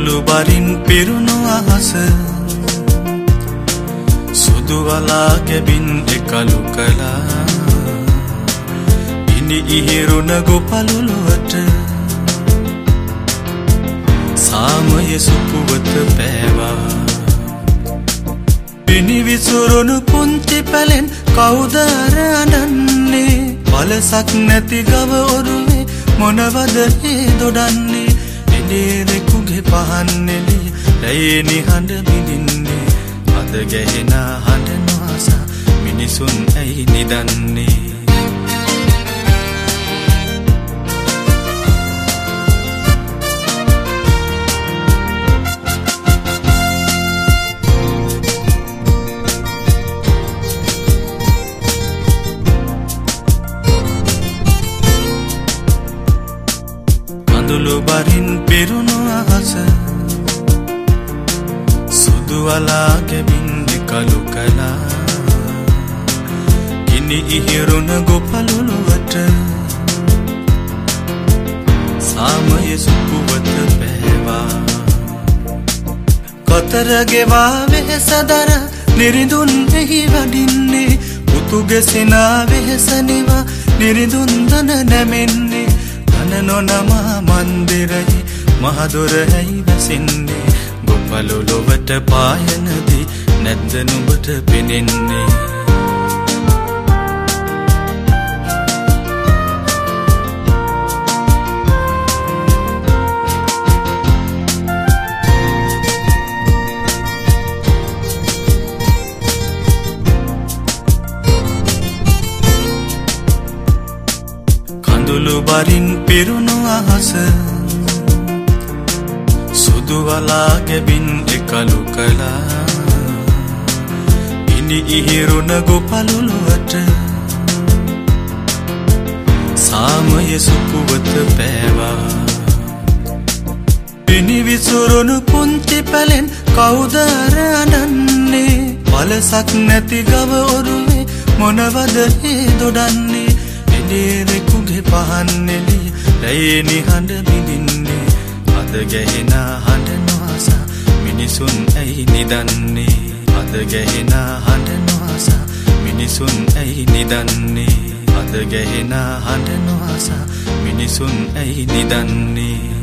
කඳුළු බරින් පිරුණු අහස සුදු වලා ගැබින් එකලු කළා ඉනි ඉහිරුණ ගොපළුවට සාමය සුපුවත පෑවා පිණි විසුරුණු පුංචි පැලෙන් කවුද අර අඬන්නේ බලසක් නැති ගව ඔරුවේ මොනවද ඒ දොඩන්නේ එළේරෙකුගේ පහන් එළිය රැයේ නිහඬ බිඳින්නේ අද ගැහෙන හඬ නොඅසා මිනිසුන් ඇයි නිදන්නේ කඳුළු බරින් පිරුණු අහස සුදු වලා ගැබින් එකලු කළා ඉනි ඉහිරුණ ගොපළුවට සාමය සුපුවත පෑවා කොතර ගෙවා වෙහෙසදර නිරිඳුන් එහි වඩින්නේ පුතුගේ සිනා වෙහෙස නිවා නිරිඳුන් දන නැමෙන්නේ නොනම මන්දිරයි මහදොර ඇයි වැසින්නේ ගොපළු ලොවට පායනදී නැද්ද නුඹට පෙනෙන්නේ කඳුළු බරින් පිරුණු අහස සුදු වලා ගැබින් එකලු කළා ඉනි ඉහිරුණ ගොපළුවට සාමය සුපුවත පෑවා පිණි විසුරුණු පුංචි පැලෙන් කවුද අර අඬන්නේ බලසක් නැති ගව ඔරුවේ මොනවද ඒ දොඩන්නේ එළේරෙකුගේ පහන් එළිය රැයේ නිහඬ බිඳින්නේ අද ගැහෙන හඬ නොඅසා මිනිසුන් ඇයි නිදන්නේ අද ගැහෙන හඬ නොඅසා මිනිසුන් ඇයි නිදන්නේ අද ගැහෙන හඬ නොඅසා මිනිසුන් ඇයි නිදන්නේ